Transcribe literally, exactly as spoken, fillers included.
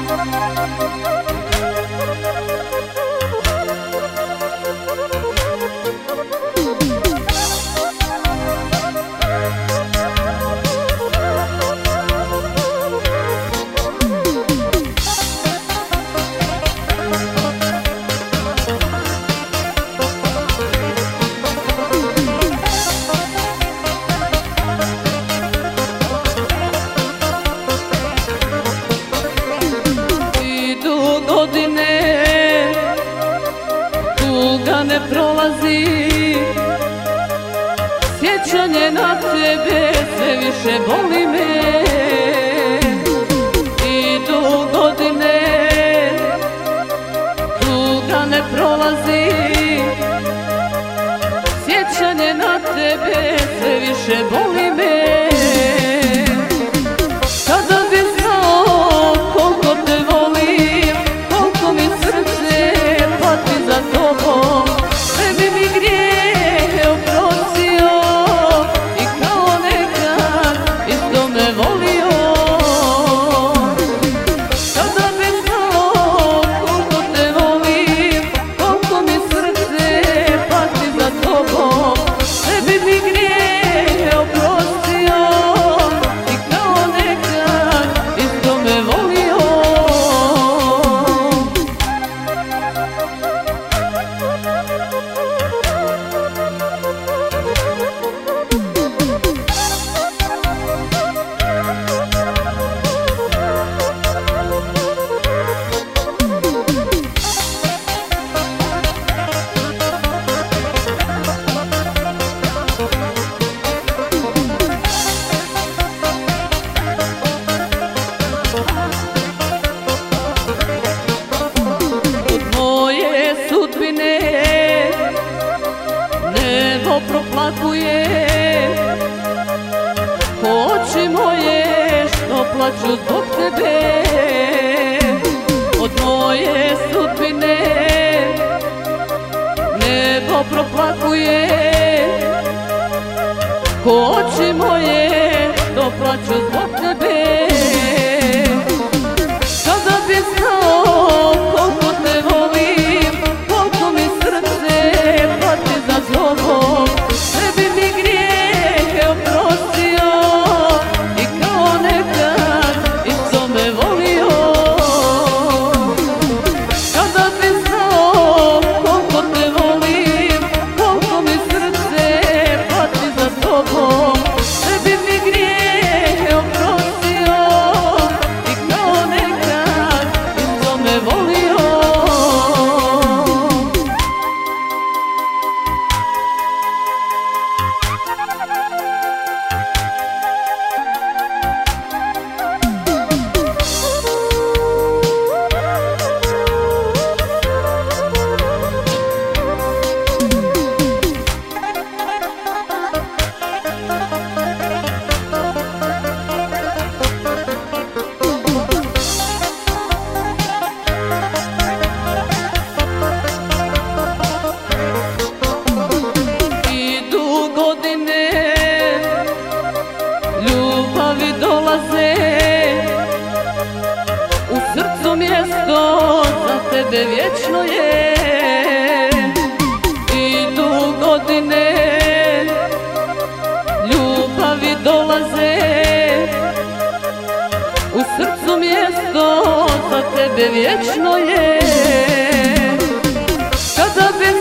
Ne prolazi, sjećanje na tebe sve više boli me. Idu godine, tuga ne prolazi, sjećanje na tebe sve više boli me. Kada bi znao koliko te volim, koliko mi srce pati za tobom, nebo proplakuje, oči moje što plaću zbog tebe. Od moje sudbine nebo proplakuje, oči moje što plaću zbog tebe. Kada bi znao koliko te volim, koliko mi srce pati za tobom, sve bi mi grijehe oprostio i kao nekad isto me volio. Kada bi znao koliko te volim, koliko mi srce pati za tobom, sve bi mi grijehe oprostio i kao nekad isto me volio. Ljubavi dolaze, u srcu mjesto za tebe vječno je. Idu godine, ljubavi dolaze, u srcu mjesto za tebe vječno je. Kada bi